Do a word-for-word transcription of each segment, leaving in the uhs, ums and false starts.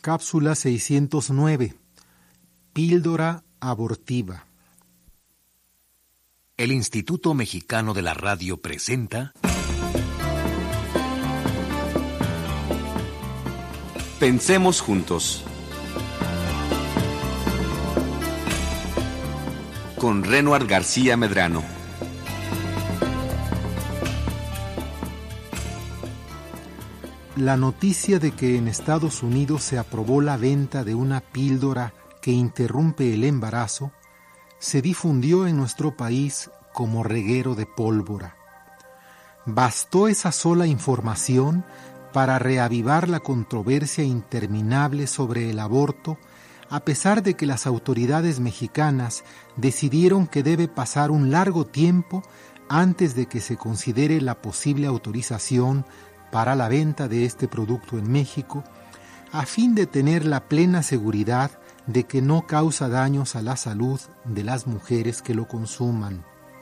Cápsula seiscientos nueve. Píldora abortiva. El Instituto Mexicano de la Radio presenta Pensemos juntos, con Renoir García Medrano. La noticia de que en Estados Unidos se aprobó la venta de una píldora que interrumpe el embarazo se difundió en nuestro país como reguero de pólvora. Bastó esa sola información para reavivar la controversia interminable sobre el aborto, a pesar de que las autoridades mexicanas decidieron que debe pasar un largo tiempo antes de que se considere la posible autorización para la venta de este producto en México, a fin de tener la plena seguridad de que no causa daños a la salud de las mujeres que lo consuman.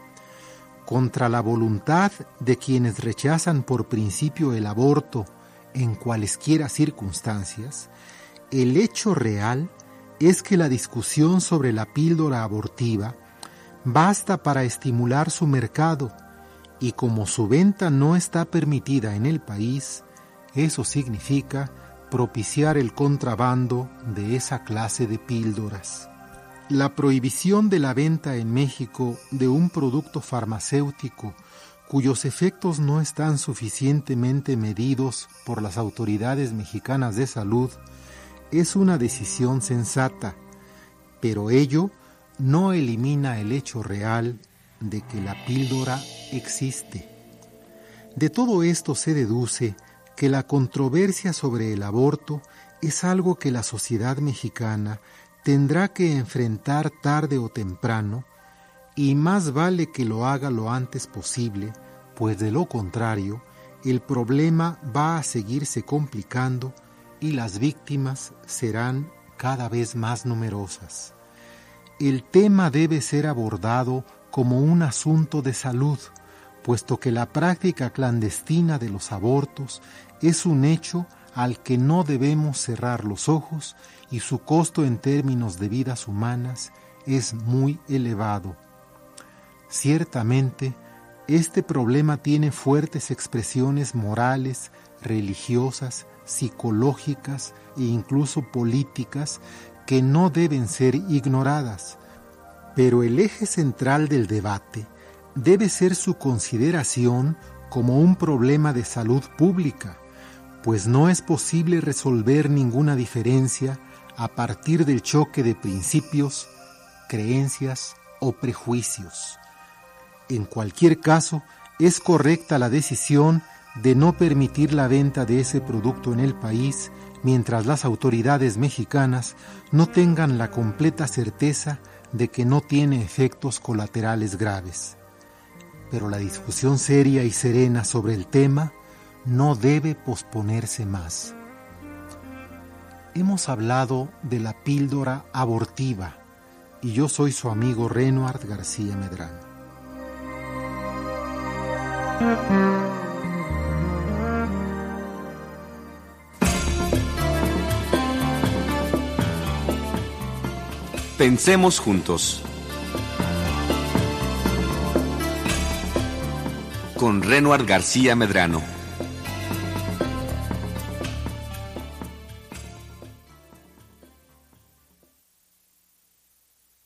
Contra la voluntad de quienes rechazan por principio el aborto en cualesquiera circunstancias, el hecho real es que la discusión sobre la píldora abortiva basta para estimular su mercado, y como su venta no está permitida en el país, eso significa propiciar el contrabando de esa clase de píldoras. La prohibición de la venta en México de un producto farmacéutico cuyos efectos no están suficientemente medidos por las autoridades mexicanas de salud es una decisión sensata, pero ello no elimina el hecho real de que la píldora existe. De todo esto se deduce que la controversia sobre el aborto es algo que la sociedad mexicana tendrá que enfrentar tarde o temprano, y más vale que lo haga lo antes posible, pues de lo contrario, el problema va a seguirse complicando y las víctimas serán cada vez más numerosas. El tema debe ser abordado como un asunto de salud, puesto que la práctica clandestina de los abortos es un hecho al que no debemos cerrar los ojos y su costo en términos de vidas humanas es muy elevado. Ciertamente, este problema tiene fuertes expresiones morales, religiosas, psicológicas e incluso políticas que no deben ser ignoradas, pero el eje central del debate debe ser su consideración como un problema de salud pública, pues no es posible resolver ninguna diferencia a partir del choque de principios, creencias o prejuicios. En cualquier caso, es correcta la decisión de no permitir la venta de ese producto en el país mientras las autoridades mexicanas no tengan la completa certeza de que no tiene efectos colaterales graves. Pero la discusión seria y serena sobre el tema no debe posponerse más. Hemos hablado de la píldora abortiva y yo soy su amigo Renoir García Medrano. Pensemos juntos, con Renoir García Medrano.